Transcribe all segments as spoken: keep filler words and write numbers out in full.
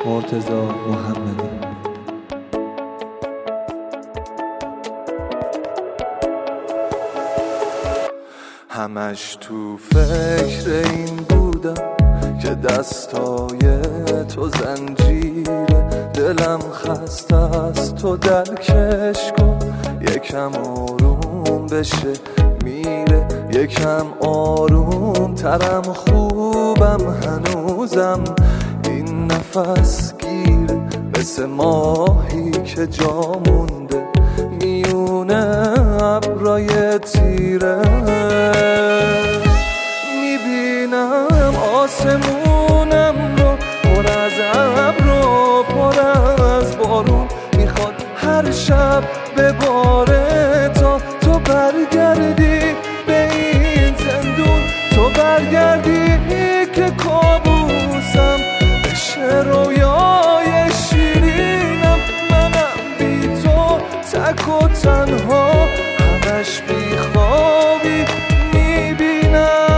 مرتضی محمدی. همش تو فکر این بودم که دستای تو زنجیره، دلم خسته است تو درکش کن، یکم آروم بشه میره، یکم آروم ترم خوبم هنوزم، این نفس گیره مثل ماهی که جا مونده میونه ابرای تیره، میبینم آسمونم رو پر از ابر و پر از بارون، میخواد هر شب بباره تا تو برگردی به این زندون، تو برگردی که کابوسم بشه رویای شیرینم، منم بی تو تک و تنها همش بی خوابی میبینم.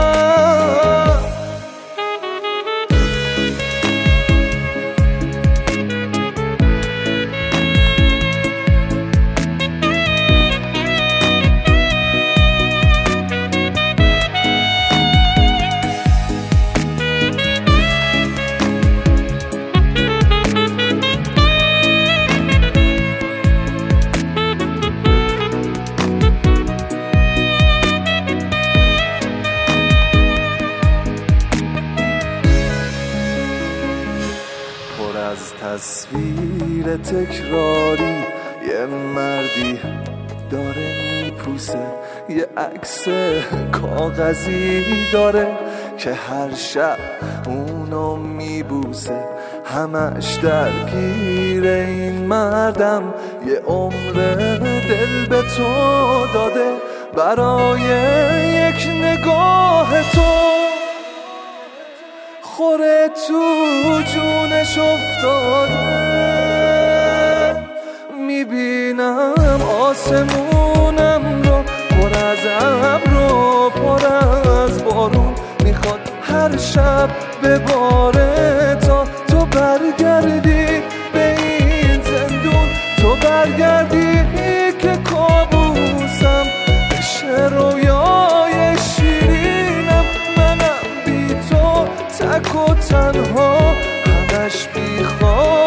از تصویر تکراری یه مردی داره میپوسه، یه عکس کاغذی داره که هر شب اونو میبوسه، همش درگیر این مردم، یه عمر دل به تو داده برای یک نگاه تو، خوره تو جونش افتاده، میبینم آسمونم رو پر از ابر و پر از بارون، میخواد هر شب بباره تا تو برگردی به این زندون، تو برگردی که کابوسم بشه رویای شیرینم، منم بی تو تک و تنها همش بی خواب